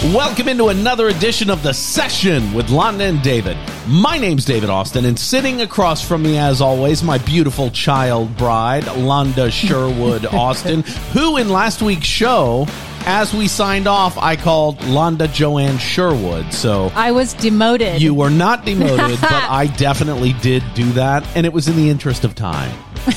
Welcome into another edition of The Session with Londa and David. My name's David Austin, and sitting across from me, as always, my beautiful child bride, Londa Sherwood Austin, who in last week's show, as we signed off, I called Londa Joanne Sherwood. So I was demoted. You were not demoted, but I definitely did do that, and it was in the interest of time.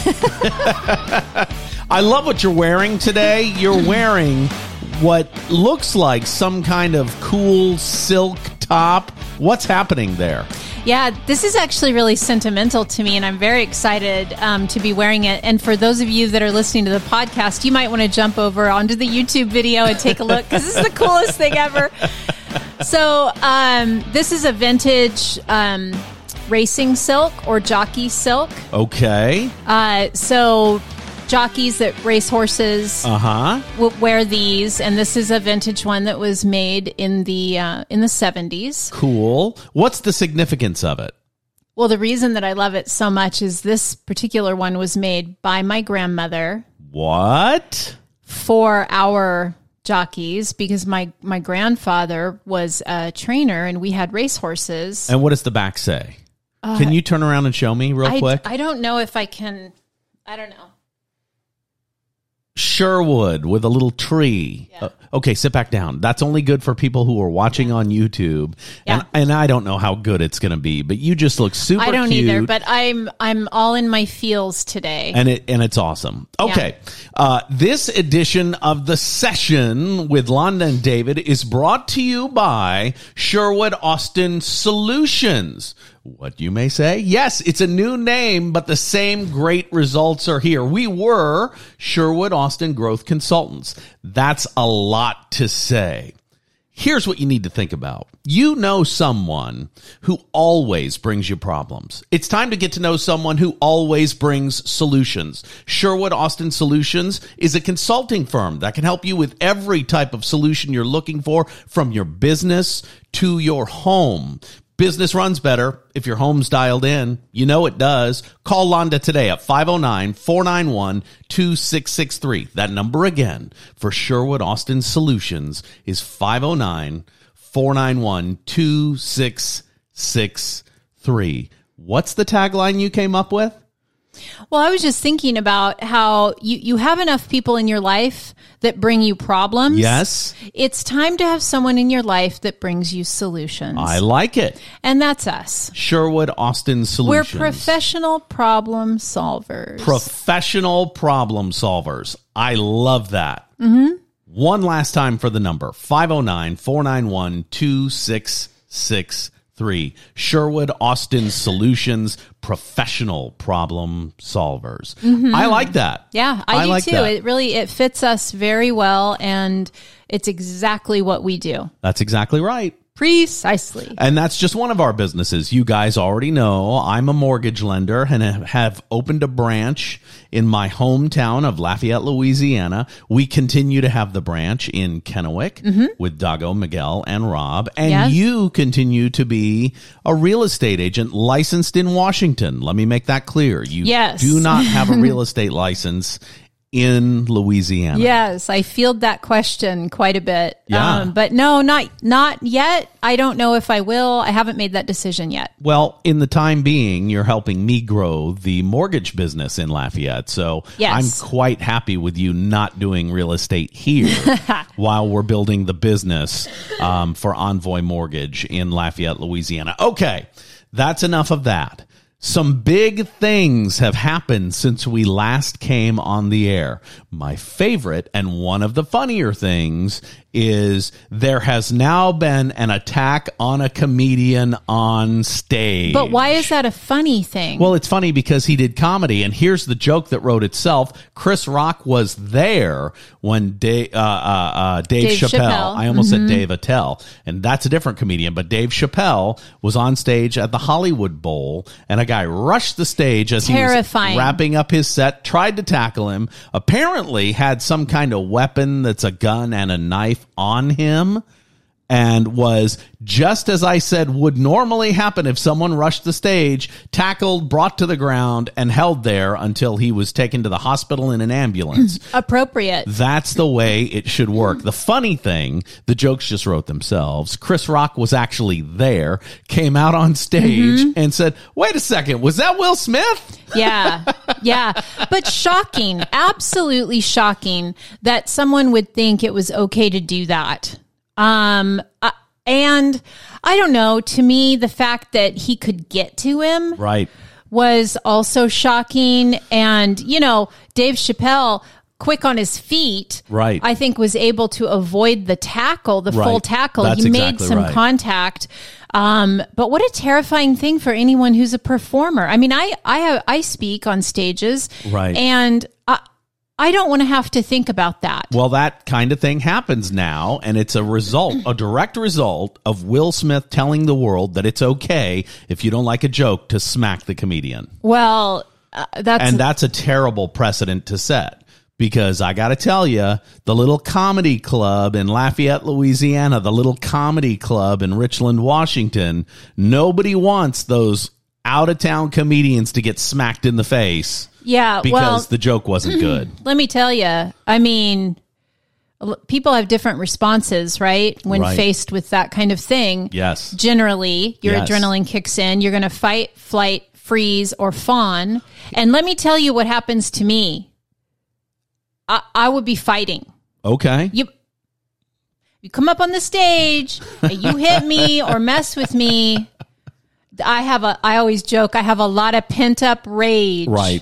I love what you're wearing today. You're wearing what looks like some kind of cool silk top. What's happening there? Yeah, this is actually really sentimental to me, and I'm very excited to be wearing it. And for those of you that are listening to the podcast, you might want to jump over onto the YouTube video and take a look, because this is the coolest thing ever. So this is a vintage racing silk or jockey silk. Okay. So jockeys that race horses will wear these, and this is a vintage one that was made in the 70s. Cool. What's the significance of it? Well, the reason that I love it so much is this particular one was made by my grandmother. What? For our jockeys, because my grandfather was a trainer and we had race horses. And what does the back say? Can you turn around and show me real quick? I don't know if I can. I don't know. Sherwood with a little tree. Yeah. Okay, sit back down. That's only good for people who are watching on YouTube. Yeah. And I don't know how good it's going to be, but you just look super cute. I don't either, but I'm all in my feels today. And it's awesome. Okay. Yeah. This edition of The Session with Londa and David is brought to you by Sherwood Austin Solutions. What you may say? Yes, it's a new name, but the same great results are here. We were Sherwood Austin Growth Consultants. That's a lot to say. Here's what you need to think about. You know someone who always brings you problems. It's time to get to know someone who always brings solutions. Sherwood Austin Solutions is a consulting firm that can help you with every type of solution you're looking for, from your business to your home. Business runs better if your home's dialed in. You know it does. Call Londa today at 509-491-2663. That number again for Sherwood Austin Solutions is 509-491-2663. What's the tagline you came up with? Well, I was just thinking about how you have enough people in your life that bring you problems. Yes. It's time to have someone in your life that brings you solutions. I like it. And that's us. Sherwood Austin Solutions. We're professional problem solvers. Professional problem solvers. I love that. Mm-hmm. One last time for the number, 509-491-2663. Sherwood Austin Solutions, professional problem solvers. Mm-hmm. I like that. Yeah, I do like too. That. It fits us very well, and it's exactly what we do. That's exactly right. Precisely. And that's just one of our businesses. You guys already know I'm a mortgage lender and have opened a branch in my hometown of Lafayette, Louisiana. We continue to have the branch in Kennewick with Dago, Miguel, and Rob. And you continue to be a real estate agent licensed in Washington. Let me make that clear. You do not have a real estate license in Louisiana. Yes, I field that question quite a bit. Yeah. But no, not yet. I don't know if I will. I haven't made that decision yet. Well, in the time being, you're helping me grow the mortgage business in Lafayette. So I'm quite happy with you not doing real estate here while we're building the business for Envoy Mortgage in Lafayette, Louisiana. Okay, that's enough of that. Some big things have happened since we last came on the air. My favorite and one of the funnier things is there has now been an attack on a comedian on stage. But why is that a funny thing? Well, it's funny because he did comedy, and here's the joke that wrote itself. Chris Rock was there when Dave Chappelle. I almost said Dave Attell, and that's a different comedian, but Dave Chappelle was on stage at the Hollywood Bowl, and a guy rushed the stage as he was wrapping up his set, tried to tackle him, apparently had some kind of weapon that's a gun and a knife on him, and was, just as I said would normally happen if someone rushed the stage, tackled, brought to the ground, and held there until he was taken to the hospital in an ambulance. Appropriate. That's the way it should work. The funny thing, the jokes just wrote themselves. Chris Rock was actually there, came out on stage and said, wait a second, was that Will Smith? Yeah. But shocking, absolutely shocking that someone would think it was okay to do that. And I don't know, to me, the fact that he could get to him Right. was also shocking. And, you know, Dave Chappelle, quick on his feet, Right. I think was able to avoid the tackle, the Right. full tackle. That's He made exactly some right. contact. But what a terrifying thing for anyone who's a performer. I mean, I speak on stages, Right. and I don't want to have to think about that. Well, that kind of thing happens now, and it's a direct result of Will Smith telling the world that it's okay if you don't like a joke to smack the comedian. Well, that's a terrible precedent to set. Because I got to tell you, the little comedy club in Lafayette, Louisiana, the little comedy club in Richland, Washington, nobody wants those out-of-town comedians to get smacked in the face. Yeah, Because the joke wasn't good. Let me tell you, I mean, people have different responses, right? When Right. faced with that kind of thing. Yes. Generally, your Yes. adrenaline kicks in. You're going to fight, flight, freeze, or fawn. And let me tell you what happens to me. I would be fighting. Okay. You come up on the stage, and you hit me or mess with me. I always joke, I have a lot of pent up rage. Right.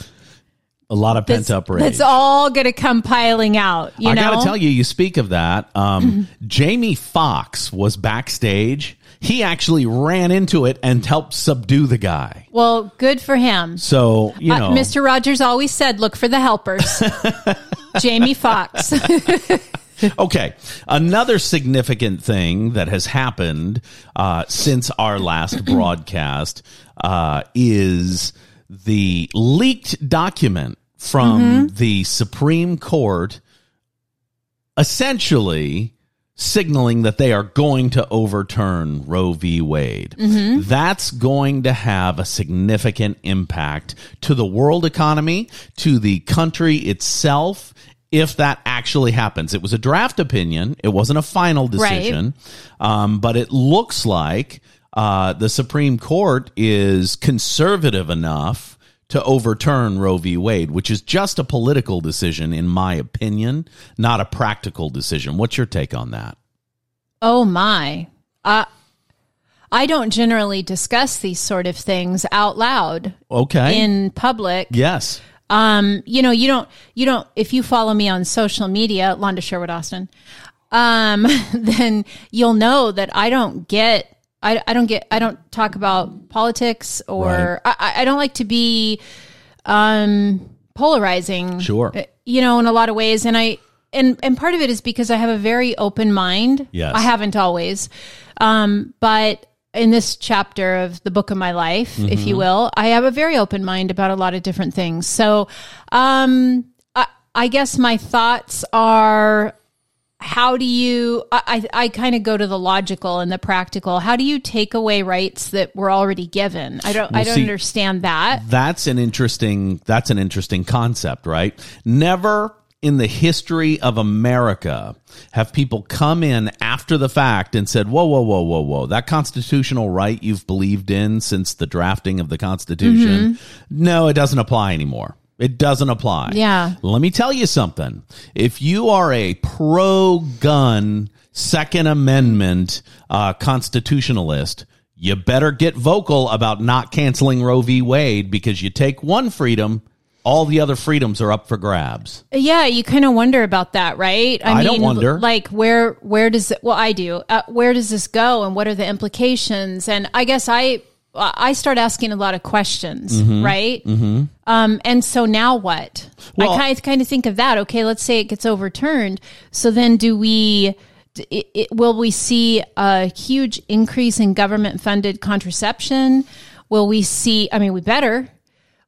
A lot of pent up rage. That's all going to come piling out. I got to tell you, you speak of that. Jamie Foxx was backstage. He actually ran into it and helped subdue the guy. Well, good for him. So, you know. Mr. Rogers always said, look for the helpers. Jamie Foxx. Okay. Another significant thing that has happened since our last broadcast is the leaked document from the Supreme Court essentially signaling that they are going to overturn Roe v. Wade. That's going to have a significant impact to the world economy, to the country itself, if that actually happens. It was a draft opinion. It wasn't a final decision. Right. But it looks like the Supreme Court is conservative enough to overturn Roe v. Wade, which is just a political decision, in my opinion, not a practical decision. What's your take on that? Oh, my. I don't generally discuss these sort of things out loud. Okay. In public. Yes. You don't, if you follow me on social media, Londa Sherwood Austin, then you'll know that I don't talk about politics, or Right. I don't like to be, polarizing. Sure. In a lot of ways. And part of it is because I have a very open mind. Yes. I haven't always. But in this chapter of the book of my life, if you will, I have a very open mind about a lot of different things. So, I guess my thoughts are, how do you, I kind of go to the logical and the practical. How do you take away rights that were already given? I don't understand that. That's an interesting concept, right? Never in the history of America have people come in after the fact and said, whoa, that constitutional right you've believed in since the drafting of the Constitution, no, it doesn't apply anymore. It doesn't apply. Yeah. Let me tell you something. If you are a pro-gun Second Amendment constitutionalist, you better get vocal about not canceling Roe v. Wade, because you take one freedom, all the other freedoms are up for grabs. Yeah, you kind of wonder about that, right? I don't wonder. Like, where does it, well, I do. Where does this go, and what are the implications? And I guess I start asking a lot of questions, right? And so now what? Well, I kind of think of that. Okay, let's say it gets overturned. So then will we see a huge increase in government-funded contraception? Will we see, we better.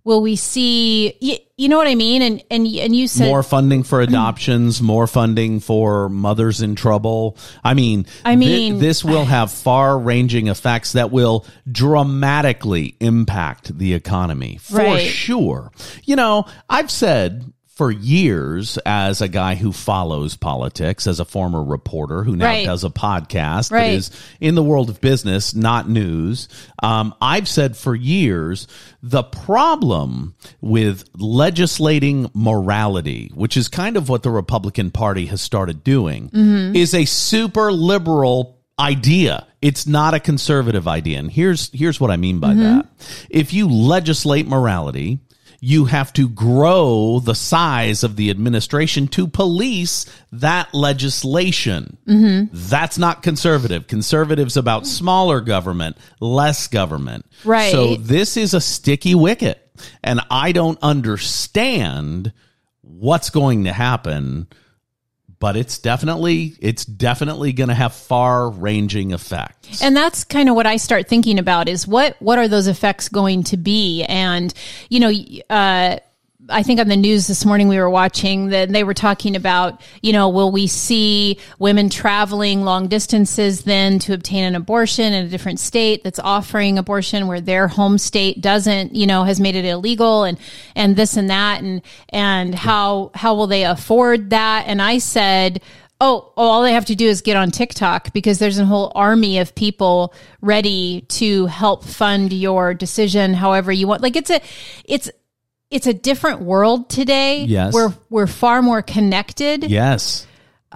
Will we see, you know what I mean? And you said more funding for adoptions, more funding for mothers in trouble. I mean, this will have far-ranging effects that will dramatically impact the economy for sure. You know, I've said for years, as a guy who follows politics, as a former reporter who now does a podcast that is in the world of business, not news, I've said for years, the problem with legislating morality, which is kind of what the Republican Party has started doing, is a super liberal idea. It's not a conservative idea. And here's what I mean by that. If you legislate morality, you have to grow the size of the administration to police that legislation. That's not conservative. Conservative's about smaller government, less government. Right. So this is a sticky wicket, and I don't understand what's going to happen, but it's definitely going to have far-ranging effects. And that's kind of what I start thinking about is what are those effects going to be? And, you know, I think on the news this morning we were watching that they were talking about, you know, will we see women traveling long distances then to obtain an abortion in a different state that's offering abortion where their home state doesn't, you know, has made it illegal and this and that and how will they afford that? And I said, Oh, all they have to do is get on TikTok because there's a whole army of people ready to help fund your decision however you want. Like it's a different world today. Yes. We're far more connected. Yes.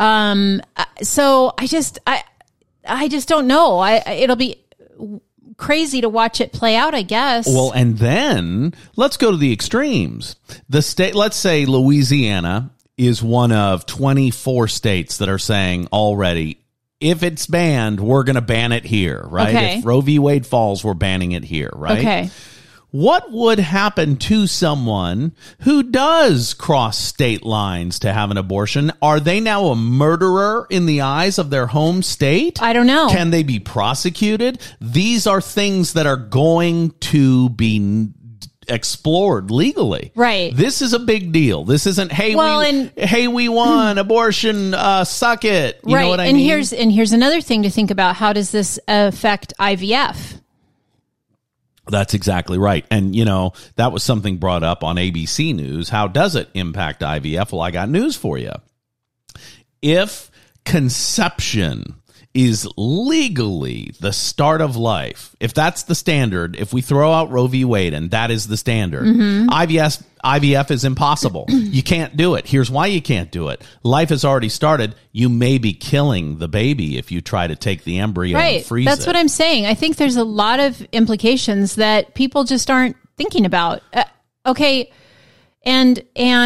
So I just don't know. It'll be crazy to watch it play out, I guess. Well, and then let's go to the extremes. The state, let's say Louisiana is one of 24 states that are saying already, if it's banned, we're going to ban it here, right? Okay. If Roe v. Wade falls, we're banning it here, right? Okay. What would happen to someone who does cross state lines to have an abortion? Are they now a murderer in the eyes of their home state? I don't know. Can they be prosecuted? These are things that are going to be explored legally. Right. This is a big deal. This isn't, hey, we won, abortion, suck it. You know what I mean? Here's another thing to think about. How does this affect IVF? That's exactly right. And, you know, that was something brought up on ABC News. How does it impact IVF? Well, I got news for you. If conception is legally the start of life, if that's the standard, if we throw out Roe v. Wade and that is the standard, IVF is impossible. You can't do it. Here's why you can't do it. Life has already started. You may be killing the baby if you try to take the embryo and freeze That's it. what I'm saying. I think there's a lot of implications that people just aren't thinking about. Okay. And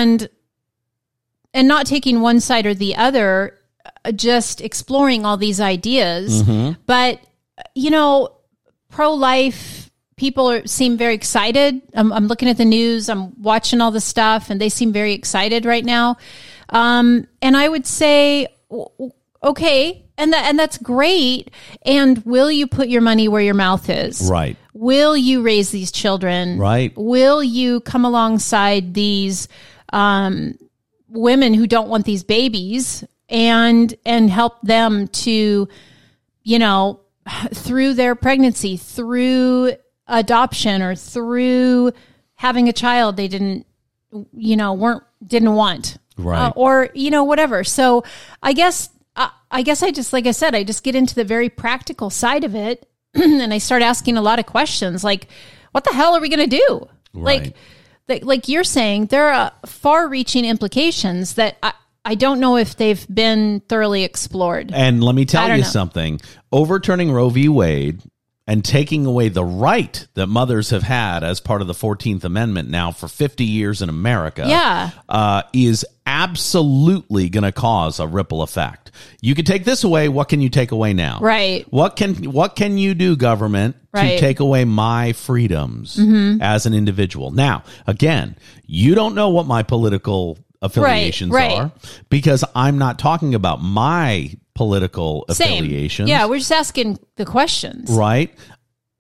not taking one side or the other, just exploring all these ideas. But, you know, pro-life people seem very excited. I'm looking at the news. I'm watching all the stuff, and they seem very excited right now. And I would say, okay, and that's great. And will you put your money where your mouth is? Right. Will you raise these children? Right. Will you come alongside these women who don't want these babies and help them to, you know, through their pregnancy, through adoption, or through having a child they didn't want, right? Or, you know, whatever. So I guess I just, like I said, I just get into the very practical side of it, and I start asking a lot of questions, like, what the hell are we going to do? Right. Like you're saying, there are far-reaching implications that I don't know if they've been thoroughly explored. And let me tell you something. Overturning Roe v. Wade and taking away the right that mothers have had as part of the 14th Amendment now for 50 years in America is absolutely going to cause a ripple effect. You can take this away. What can you take away now? Right. What can you do, government, to take away my freedoms as an individual? Now, again, you don't know what my political affiliations are, because I'm not talking about my political affiliations. Yeah, we're just asking the questions. Right.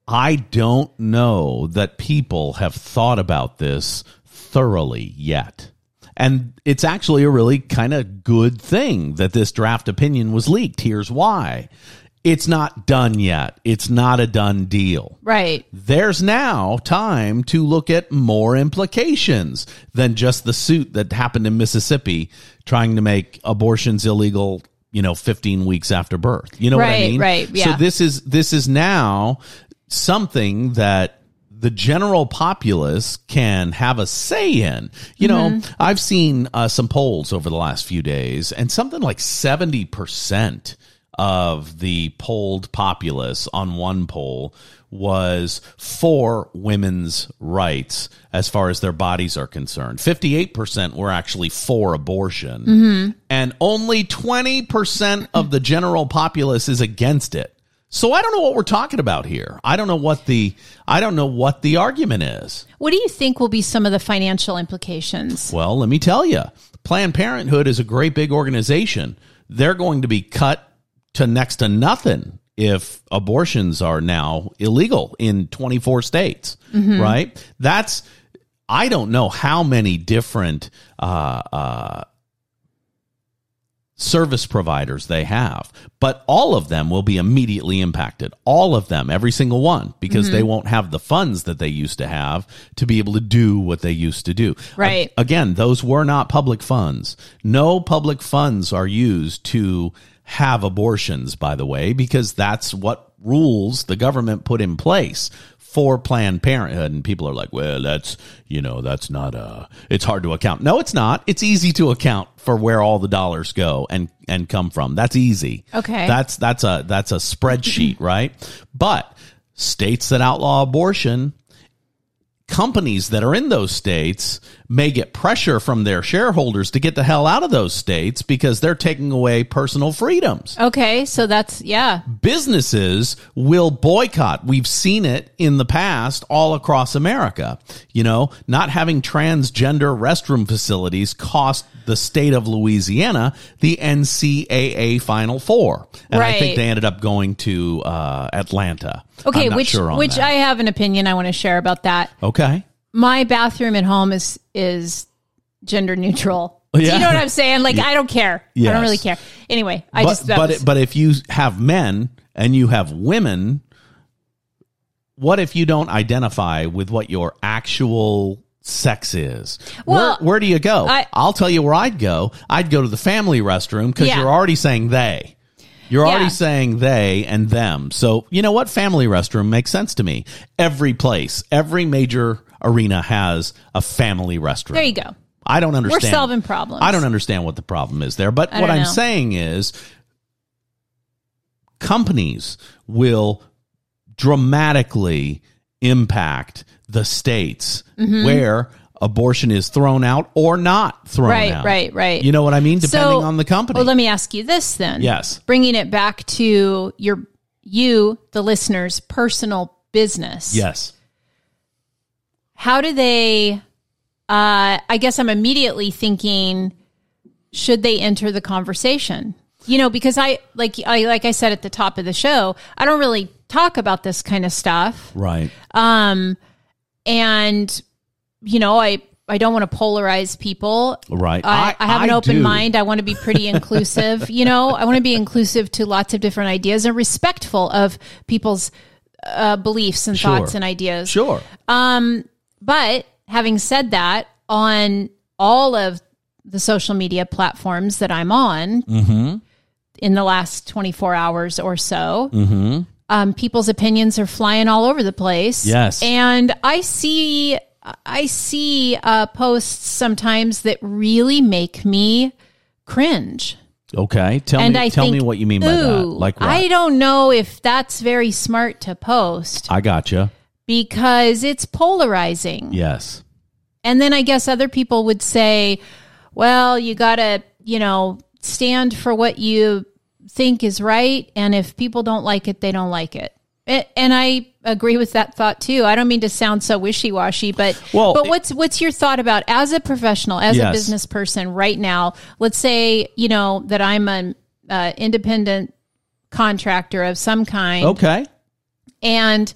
I don't know that people have thought about this thoroughly yet. And it's actually a really kind of good thing that this draft opinion was leaked. Here's why. It's not done yet. It's not a done deal. Right. There's now time to look at more implications than just the suit that happened in Mississippi trying to make abortions illegal, 15 weeks after birth. You know what I mean? Right, yeah. So this is now something that the general populace can have a say in. I've seen some polls over the last few days, and something like 70% of the polled populace on one poll was for women's rights as far as their bodies are concerned. 58% were actually for abortion, and only 20% of the general populace is against it. So I don't know what we're talking about here. I don't know what the argument is. What do you think will be some of the financial implications? Well, let me tell you. Planned Parenthood is a great big organization. They're going to be cut to next to nothing if abortions are now illegal in 24 states, right? I don't know how many different service providers they have, but all of them will be immediately impacted. All of them, every single one, because they won't have the funds that they used to have to be able to do what they used to do. Right. Again, those were not public funds. No public funds are used to have abortions, by the way, because that's what rules the government put in place for Planned Parenthood. And people are like, well, that's not it's hard to account. No, it's not. It's easy to account for where all the dollars go and come from. That's easy. Okay. That's a spreadsheet, right? But states that outlaw abortion, companies that are in those states may get pressure from their shareholders to get the hell out of those states because they're taking away personal freedoms. Okay, so Businesses will boycott. We've seen it in the past all across America. Not having transgender restroom facilities cost the state of Louisiana the NCAA Final Four. And I think they ended up going to Atlanta. Okay, I'm not which sure on that. I have an opinion I want to share about that. Okay. My bathroom at home is gender neutral. Yeah. Do you know what I'm saying? Like, I don't care. Yes. I don't really care. Anyway, but if you have men and you have women, what if you don't identify with what your actual sex is? Well, where do you go? I'll tell you where I'd go. I'd go to the family restroom because you're already saying they. You're already saying they and them. So, you know what? Family restroom makes sense to me. Every major arena has a family restroom. There you go. I don't understand. We're solving problems. I don't understand what the problem is there. But what I'm saying is companies will dramatically impact the states where abortion is thrown out or not thrown out. Right. You know what I mean? Depending on the company. Well, let me ask you this then. Yes. Bringing it back to the listener's personal business. Yes. How do they, I guess I'm immediately thinking, should they enter the conversation? Because like I said at the top of the show, I don't really talk about this kind of stuff. Right. And I don't want to polarize people. Right. I have an open mind. I want to be pretty inclusive. I want to be inclusive to lots of different ideas and respectful of people's beliefs and thoughts and ideas. Sure. But having said that, on all of the social media platforms that I'm on in the last 24 hours or so, people's opinions are flying all over the place. Yes. And I see posts sometimes that really make me cringe. Okay. Tell me what you mean by that. Like what? I don't know if that's very smart to post. I gotcha. Because it's polarizing. Yes. And then I guess other people would say, well, you got to, stand for what you think is right. And if people don't like it, they don't like it. And I agree with that thought too. I don't mean to sound so wishy-washy, but what's your thought about, as a professional, as a business person right now, let's say, that I'm an independent contractor of some kind. Okay. And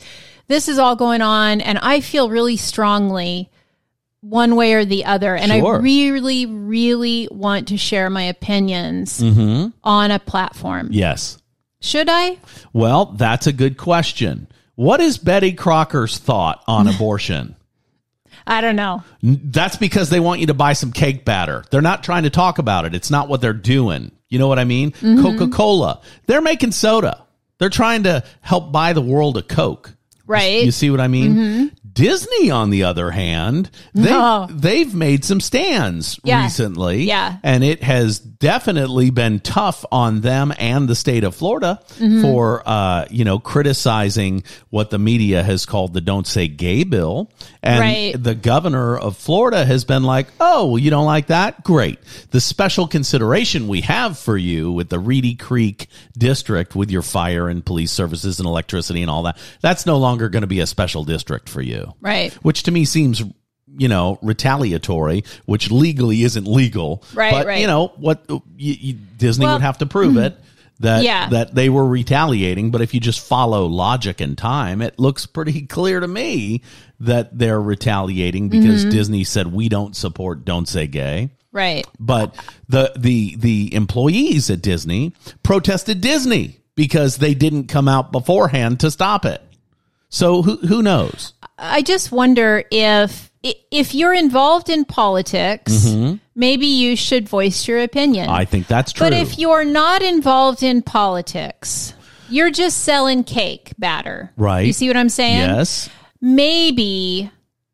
this is all going on, and I feel really strongly one way or the other. And Sure. I really, really want to share my opinions on a platform. Yes. Should I? Well, that's a good question. What is Betty Crocker's thought on abortion? I don't know. That's because they want you to buy some cake batter. They're not trying to talk about it. It's not what they're doing. You know what I mean? Coca-Cola. They're making soda. They're trying to help buy the world a Coke. Right. You see what I mean? Disney, on the other hand, they've made some stands recently. Yeah. And it has definitely been tough on them and the state of Florida for, criticizing what the media has called the Don't Say Gay bill. And the governor of Florida has been like, oh, you don't like that? Great. The special consideration we have for you with the Reedy Creek district with your fire and police services and electricity and all that, that's no longer going to be a special district for you. Right. Which to me seems, retaliatory, which legally isn't legal. Right, but, right. What Disney would have to prove it that they were retaliating. But if you just follow logic and time, it looks pretty clear to me that they're retaliating because Disney said we don't support Don't Say Gay. Right. But the employees at Disney protested Disney because they didn't come out beforehand to stop it. So who knows? I just wonder if you're involved in politics, maybe you should voice your opinion. I think that's true. But if you're not involved in politics, you're just selling cake batter. Right. You see what I'm saying? Yes. Maybe.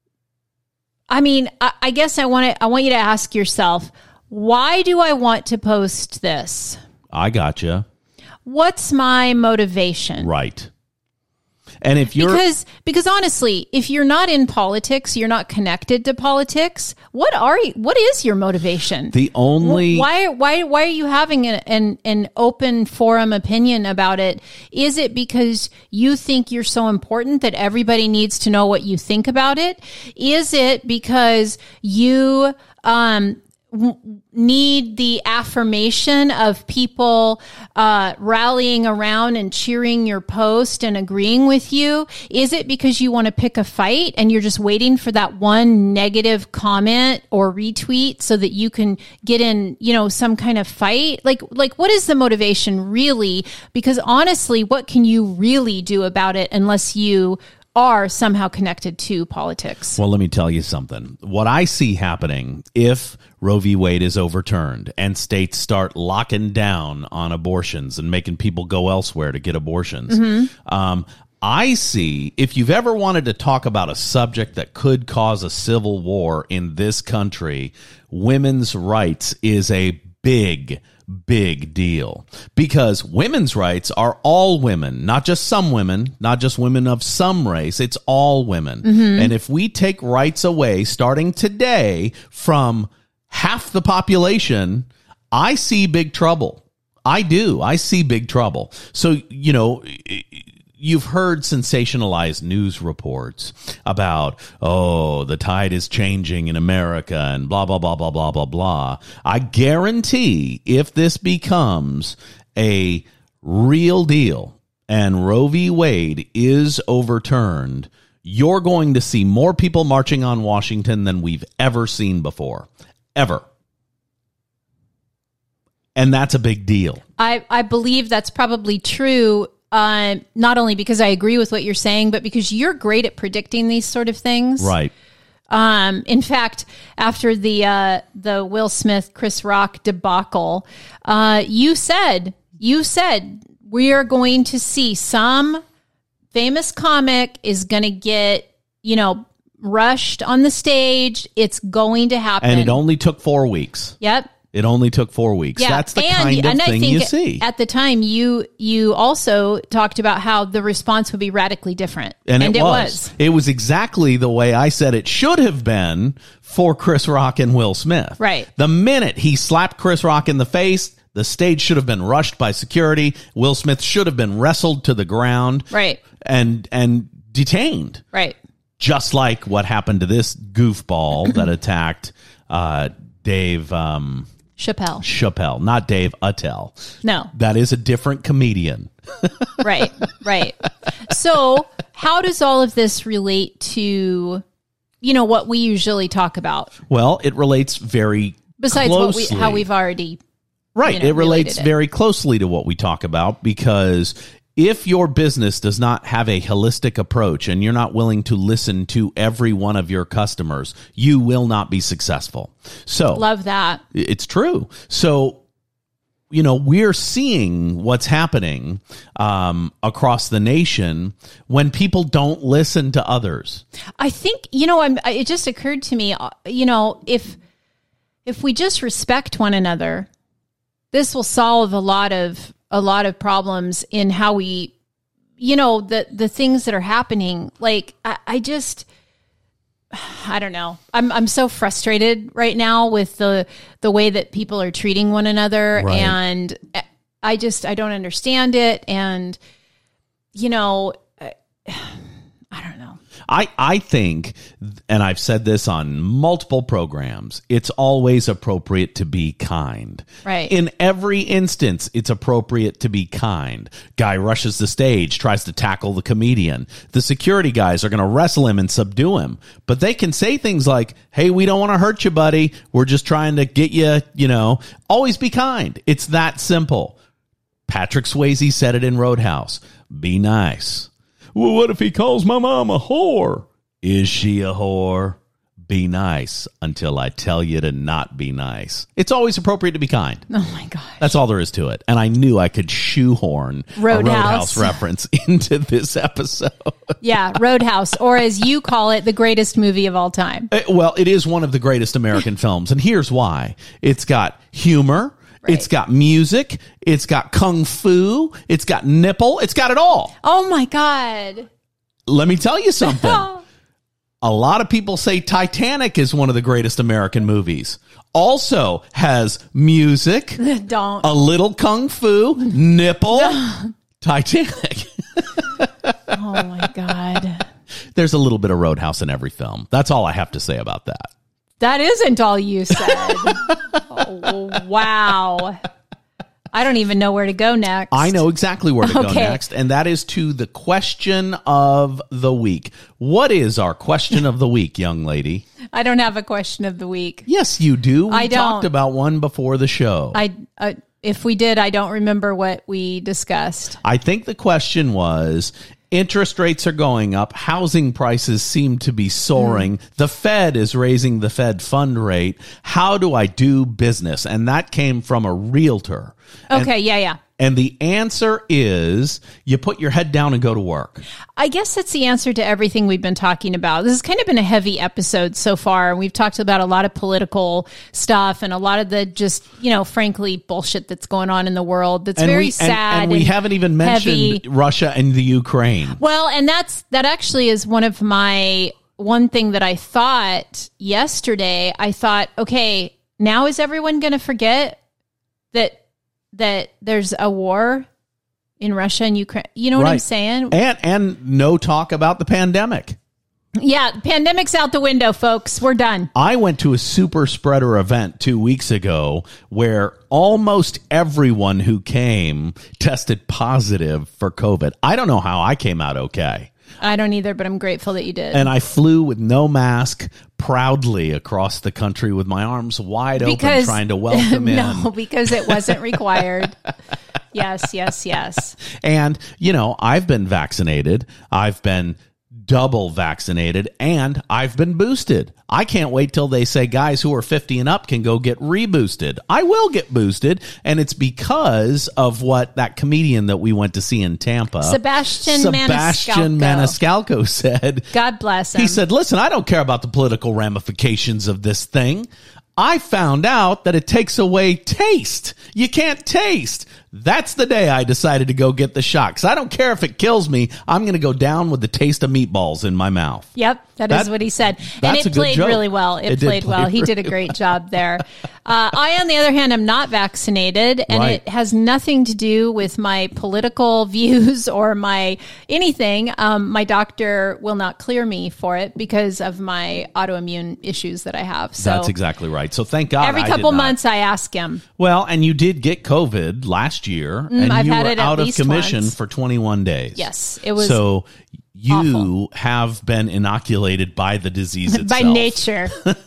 I mean, I guess I want you to ask yourself, why do I want to post this? I gotcha. What's my motivation? Right. And if you're because honestly, if you're not in politics, you're not connected to politics. What is your motivation? The only why are you having an open forum opinion about it? Is it because you think you're so important that everybody needs to know what you think about it? Is it because you need the affirmation of people rallying around and cheering your post and agreeing with you? Is it because you want to pick a fight and you're just waiting for that one negative comment or retweet so that you can get in, some kind of fight? Like what is the motivation really? Because honestly, what can you really do about it unless you are somehow connected to politics? Well, let me tell you something. What I see happening if Roe v. Wade is overturned and states start locking down on abortions and making people go elsewhere to get abortions, I see, if you've ever wanted to talk about a subject that could cause a civil war in this country, women's rights is a big deal, because women's rights are all women, not just some women, not just women of some race. It's all women. And if we take rights away starting today from half the population, I see big trouble. I do. I see big trouble. So, you've heard sensationalized news reports about, the tide is changing in America and blah, blah, blah, blah, blah, blah, blah. I guarantee if this becomes a real deal and Roe v. Wade is overturned, you're going to see more people marching on Washington than we've ever seen before. Ever. And that's a big deal. I believe that's probably true. Not only because I agree with what you're saying, but because you're great at predicting these sort of things. Right. In fact, after the Will Smith, Chris Rock debacle, you said we are going to see some famous comic is going to get, rushed on the stage. It's going to happen. And it only took 4 weeks. Yep. It only took 4 weeks. Yeah. That's the kind of thing you see. At the time, you also talked about how the response would be radically different. And it was. It was exactly the way I said it should have been for Chris Rock and Will Smith. Right. The minute he slapped Chris Rock in the face, the stage should have been rushed by security. Will Smith should have been wrestled to the ground. Right. And detained. Right. Just like what happened to this goofball that attacked Dave... Chappelle, not Dave Attell. No. That is a different comedian. Right. So how does all of this relate to, what we usually talk about? Well, it relates very besides closely. how we've already it relates very closely to what we talk about, because if your business does not have a holistic approach and you're not willing to listen to every one of your customers, you will not be successful. So love that. It's true. So, we're seeing what's happening across the nation when people don't listen to others. I think, it just occurred to me, if we just respect one another, this will solve a lot of problems in how we, the things that are happening. Like, I don't know. I'm so frustrated right now with the way that people are treating one another. Right. And I don't understand it. And, I don't know. I think, and I've said this on multiple programs, it's always appropriate to be kind. Right. In every instance, it's appropriate to be kind. Guy rushes the stage, tries to tackle the comedian. The security guys are going to wrestle him and subdue him. But they can say things like, hey, we don't want to hurt you, buddy. We're just trying to get you, always be kind. It's that simple. Patrick Swayze said it in Roadhouse. Be nice. Well, what if he calls my mom a whore? Is she a whore? Be nice until I tell you to not be nice. It's always appropriate to be kind. Oh, my gosh. That's all there is to it. And I knew I could shoehorn a Roadhouse reference into this episode. Yeah, Roadhouse, or as you call it, the greatest movie of all time. Well, it is one of the greatest American films. And here's why. It's got humor. Right. It's got music. It's got kung fu. It's got nipple. It's got it all. Oh, my God. Let me tell you something. A lot of people say Titanic is one of the greatest American movies. Also has music. Don't. A little kung fu, nipple, Titanic. Oh, my God. There's a little bit of Roadhouse in every film. That's all I have to say about that. That isn't all you said. Oh, wow. I don't even know where to go next. I know exactly where to go next, and that is to the question of the week. What is our question of the week, young lady? I don't have a question of the week. Yes, you do. We I don't. talked about one before the show. If we did, I don't remember what we discussed. I think the question was, interest rates are going up. Housing prices seem to be soaring. The Fed is raising the Fed fund rate. How do I do business? And that came from a realtor. Okay, yeah. And the answer is you put your head down and go to work. I guess that's the answer to everything we've been talking about. This has kind of been a heavy episode so far. We've talked about a lot of political stuff and a lot of the just, frankly, bullshit that's going on in the world. That's very sad. And we haven't even mentioned Russia and the Ukraine. Well, and that actually is one thing that I thought yesterday. I thought, okay, now is everyone going to forget that there's a war in Russia and Ukraine? You know what I'm saying? And no talk about the pandemic. Yeah, pandemic's out the window, folks. We're done. I went to a super spreader event 2 weeks ago where almost everyone who came tested positive for COVID. I don't know how I came out okay. I don't either, but I'm grateful that you did. And I flew with no mask proudly across the country with my arms wide open trying to welcome in. No, because it wasn't required. Yes. And, I've been vaccinated. I've been double vaccinated, and I've been boosted. I can't wait till they say guys who are 50 and up can go get reboosted. I will get boosted, and it's because of what that comedian that we went to see in Tampa, Sebastian Maniscalco said. God bless him. He said, listen, I don't care about the political ramifications of this thing. I found out that it takes away taste. You can't taste. That's the day I decided to go get the shot. 'Cause I don't care if it kills me. I'm going to go down with the taste of meatballs in my mouth. Yep. That is what he said. And it played really well. It played well. He did a great job there. I, on the other hand, am not vaccinated, and it has nothing to do with my political views or my anything. My doctor will not clear me for it because of my autoimmune issues that I have. So that's exactly right. So thank God. Every couple months I ask him. Well, and you did get COVID last year, and I've you had were it out of commission once. For 21 days. Yes, it was so. You awful. have been inoculated by the disease itself. By nature.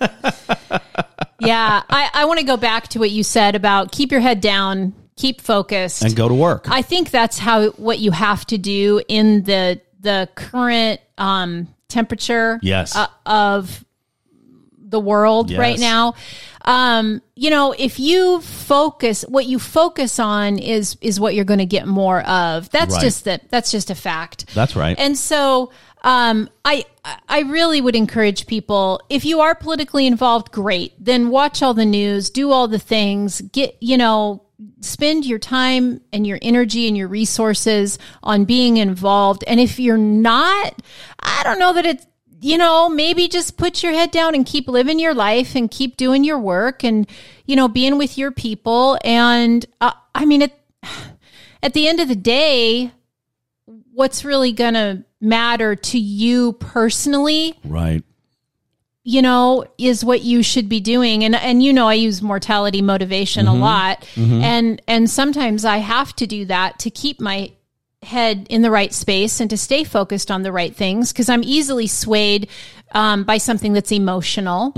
Yeah. I want to go back to what you said about keep your head down, keep focused. And go to work. I think that's what you have to do in the current temperature of the world right now. If you focus, what you focus on is what you're going to get more of. That's just a fact. That's right. And so, I really would encourage people, if you are politically involved, great, then watch all the news, do all the things, spend your time and your energy and your resources on being involved. And if you're not, I don't know that it's, maybe just put your head down and keep living your life and keep doing your work and, being with your people. And at the end of the day, what's really going to matter to you personally, right? Is what you should be doing. And I use mortality motivation a lot. And sometimes I have to do that to keep my head in the right space and to stay focused on the right things, because I'm easily swayed by something that's emotional.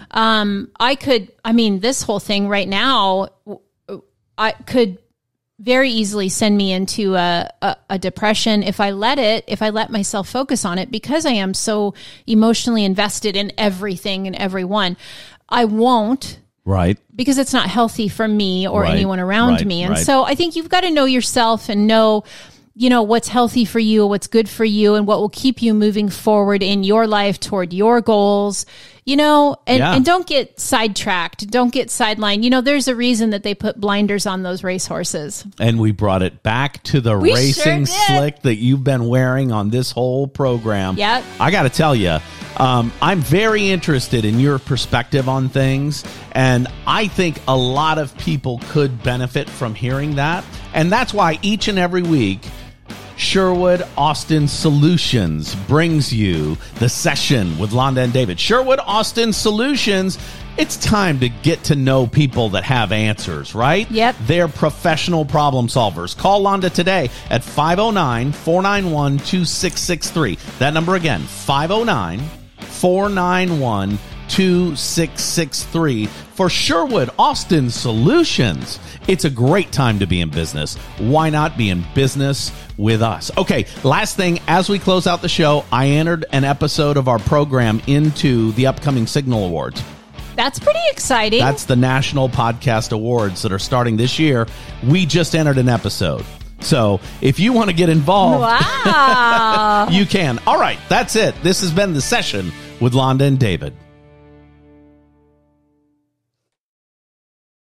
This whole thing right now, I could very easily send me into a depression if I let myself focus on it, because I am so emotionally invested in everything and everyone. I won't. Right. Because it's not healthy for me or anyone around me. And so I think you've got to know yourself and know, what's healthy for you, what's good for you, and what will keep you moving forward in your life toward your goals, and don't get sidetracked. Don't get sidelined. There's a reason that they put blinders on those racehorses. And we brought it back to the racing slick that you've been wearing on this whole program. Yep. I got to tell you, I'm very interested in your perspective on things, and I think a lot of people could benefit from hearing that. And that's why each and every week, Sherwood Austin Solutions brings you the session with Londa and David. Sherwood Austin Solutions, it's time to get to know people that have answers, right? Yep. They're professional problem solvers. Call Londa today at 509-491-2663. That number again, 509-491-2663 for Sherwood Austin Solutions. It's a great time to be in business. Why not be in business with us? Okay, last thing, as we close out the show, I entered an episode of our program into the upcoming Signal Awards. That's pretty exciting. That's the National Podcast Awards that are starting this year. We just entered an episode. So if you want to get involved, wow, you can. All right, that's it. This has been The Session with Londa and David.